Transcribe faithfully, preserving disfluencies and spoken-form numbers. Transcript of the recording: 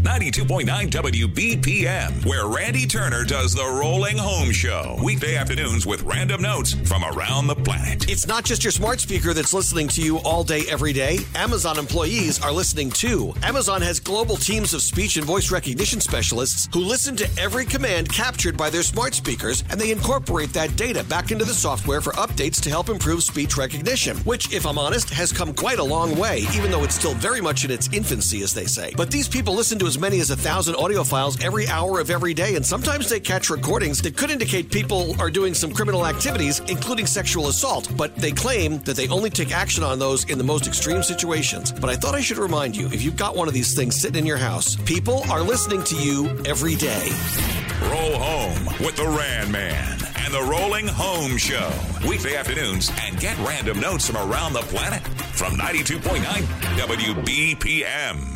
ninety-two point nine W B P M, where Randy Turner does the Rolling Home Show. Weekday afternoons with random notes from around the planet. It's not just your smart speaker that's listening to you all day, every day. Amazon employees are listening too. Amazon has global teams of speech and voice recognition specialists who listen to every command captured by their smart speakers, and they incorporate that data back into the software for updates to help improve speech recognition, which, if I'm honest, has come quite a long way, even though it's still very much in its infancy, as they say. But these people listen to as many as a thousand audio files every hour of every day, and sometimes they catch recordings that could indicate people are doing some criminal activities, including sexual assault, but they claim that they only take action on those in the most extreme situations. But I thought I should remind you, if you've got one of these things sitting in your house, people are listening to you every day. Roll home with the Rand Man and the Rolling Home Show. Weekday afternoons, and get random notes from around the planet from ninety-two point nine W B P M.